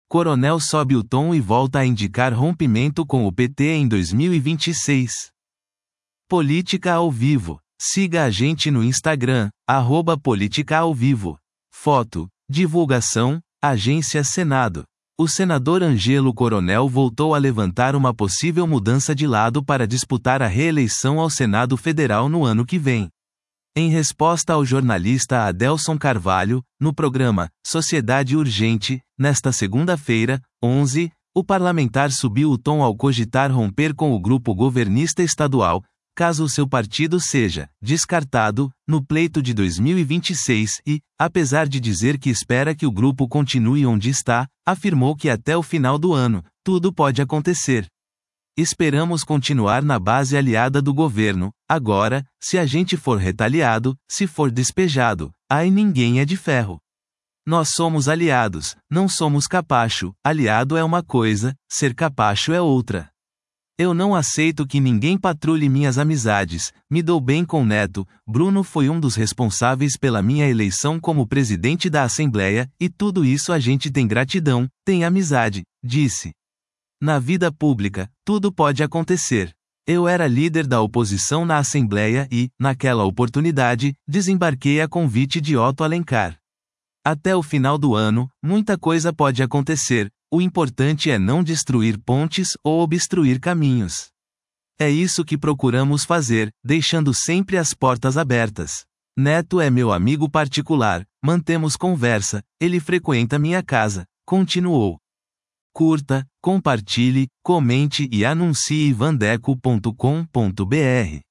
Coronel sobe o tom e volta a indicar rompimento com o PT em 2026. Política ao vivo. Siga a gente no Instagram, @política-ao-vivo. Foto, divulgação, Agência Senado. O senador Ângelo Coronel voltou a levantar uma possível mudança de lado para disputar a reeleição ao Senado Federal no ano que vem. Em resposta ao jornalista Adelson Carvalho, no programa Sociedade Urgente, nesta segunda-feira, 11, o parlamentar subiu o tom ao cogitar romper com o grupo governista estadual, caso o seu partido seja descartado no pleito de 2026 e, apesar de dizer que espera que o grupo continue onde está, afirmou que até o final do ano, tudo pode acontecer. Esperamos continuar na base aliada do governo. Agora, se a gente for retaliado, se for despejado, aí ninguém é de ferro. Nós somos aliados, não somos capacho. Aliado é uma coisa, ser capacho é outra. Eu não aceito que ninguém patrulhe minhas amizades, me dou bem com Neto, Bruno foi um dos responsáveis pela minha eleição como presidente da Assembleia, e tudo isso a gente tem gratidão, tem amizade, disse. Na vida pública, tudo pode acontecer. Eu era líder da oposição na Assembleia e, naquela oportunidade, desembarquei a convite de Otto Alencar. Até o final do ano, muita coisa pode acontecer. O importante é não destruir pontes ou obstruir caminhos. É isso que procuramos fazer, deixando sempre as portas abertas. Neto é meu amigo particular, mantemos conversa, ele frequenta minha casa, continuou. Curta, compartilhe, comente e anuncie vandeco.com.br.